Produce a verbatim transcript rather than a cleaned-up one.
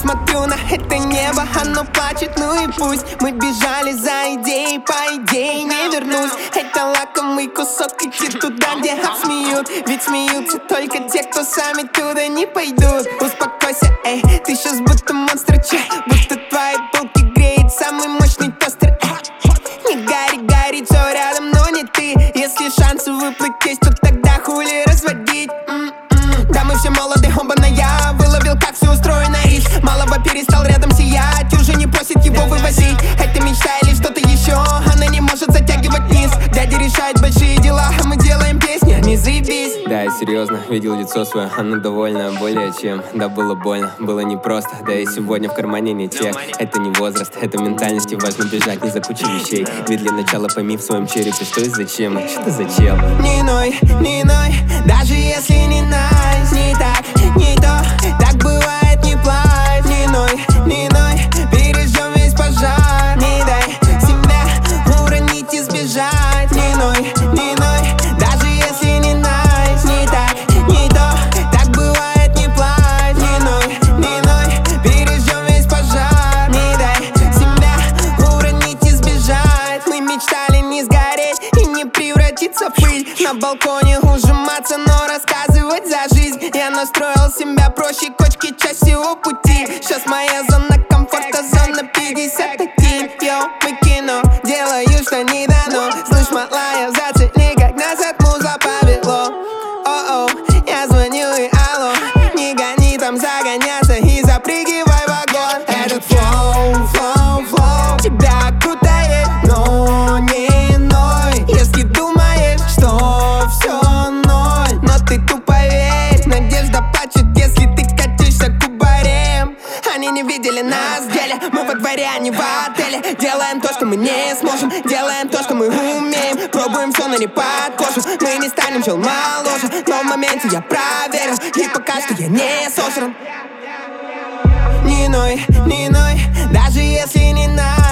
смотрю на это небо, оно плачет, ну и пусть. Мы бежали за идеей, по идее не вернусь. Это лакомый кусок, идти туда, где обсмеют. Ведь смеются только те, кто сами туда не пойдут. Успокойся, эй, ты сейчас будто монстр, че, будто твои булки греет самый мощный тостер, эй. Не гори, гори, все рядом, но не ты. Если шансы выплыть есть, то тогда хули разводить. М-м-м. Да мы все молоды, оба-на я выловил, как все устроено из малого, перестал рядом сиять. Уже не просит его вывозить. Это мечта или что-то еще, она не может затягивать низ. Дядя решает большие дела, а мы делаем песни, не заебись. Да, я серьезно, видел лицо свое, оно довольно более чем. Да, было больно, было непросто, да и сегодня в кармане не тех. Это не возраст, это ментальности, важно бежать не за кучей вещей. Ведь для начала пойми в своем черепе, что и зачем, и что зачем. Не ной, не ной, даже если не найс, не так, не то, так бывает, не плачь. Не ной, не ной, переждем весь пожар. Не дай себя уронить и сбежать. Не ной, не ной, даже если не найс, не так, не то, так бывает, не плачь. Не ной, не ной, переждем весь пожар. Не дай себя уронить и сбежать. Мы мечтали не сгореть и не превратиться в пыль. На балконе ужиматься, но рассказывать за жизнь. Я настроил себя проще, кочки часть всего пути. Сейчас моя зона комфорта, зона пятьдесят один. Йоу, мы кино, делаю, что не дано. Слышь, малая, зацени, как нас от музла повело. О-о, я звоню и алло. Не гони там загоняться и запрыгивай в вагон. Этот флоу, флоу, флоу тебя крутает, но не ной. Если думаешь, что все ноль, но ты тупо верь. Надежда плачет, если ты катишься кубарем. Они не видели нас в деле, мы во дворе, а не в отеле. Делаем то, что мы не сможем, делаем то, что мы умеем. Пробуем все, но не под кожу. Мы не станем чел моложе, но в моменте я проверил, и пока что я не сожран. Не ной, не ной, даже если не надо.